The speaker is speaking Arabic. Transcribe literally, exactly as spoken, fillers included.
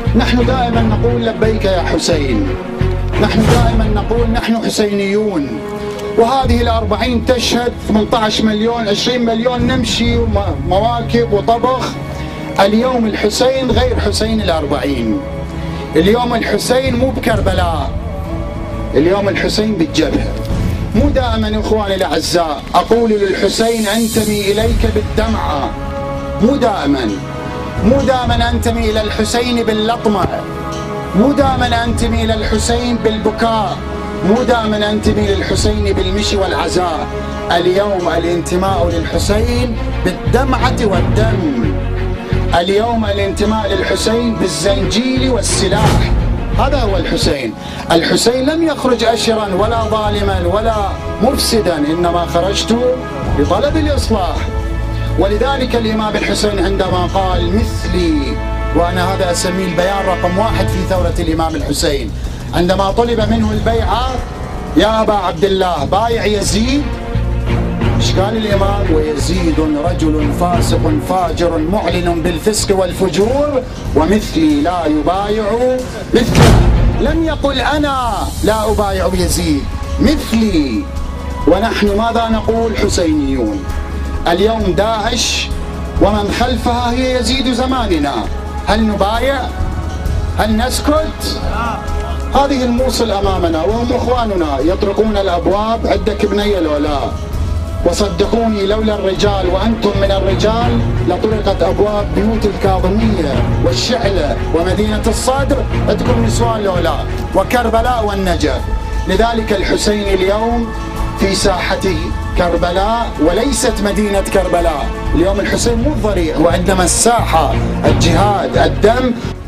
نحن دائما نقول لبيك يا حسين، نحن دائما نقول نحن حسينيون، وهذه الأربعين تشهد ثمانية عشر مليون عشرين مليون نمشي ومواكب وطبخ. اليوم الحسين غير حسين الأربعين، اليوم الحسين مو بكربلاء، اليوم الحسين بالجبهة. مو دائما إخواني الأعزاء أقول للحسين أنتمي إليك بالدمعة، مو دائما مو دائما أنتمي إلى الحسين باللطمة، مو دائما أنتمي إلى الحسين بالبكاء، مو دائما أنتمي للحسين بالمشي والعزاء. اليوم الانتماء للحسين بالدمعة والدم، اليوم الانتماء للحسين بالزنجيل والسلاح. هذا هو الحسين. الحسين لم يخرج أشرا ولا ظالما ولا مفسدا، إنما خرجت لطلب الإصلاح. ولذلك الإمام الحسين عندما قال مثلي، وأنا هذا أسميه البيان رقم واحد في ثورة الإمام الحسين، عندما طلب منه البيعة يا أبا عبد الله بايع يزيد، ايش قال الإمام؟ ويزيد رجل فاسق فاجر معلن بالفسق والفجور ومثلي لا يبايع مثله. لم يقل أنا لا أبايع يزيد، مثلي. ونحن ماذا نقول؟ حسينيون. اليوم داعش ومن خلفها هي يزيد زماننا، هل نبايع؟ هل نسكت؟ هذه الموصل أمامنا وهم إخواننا يطرقون الأبواب. عندك بني الولاء، وصدقوني لولا الرجال وأنتم من الرجال لطرقت أبواب بيوت الكاظمية والشعلة ومدينة الصدر، عندكم نسوان الولاء وكربلاء والنجف. لذلك الحسين اليوم في ساحة كربلاء وليست مدينة كربلاء. اليوم الحسين مو الضريع، وعندما الساحة الجهاد الدم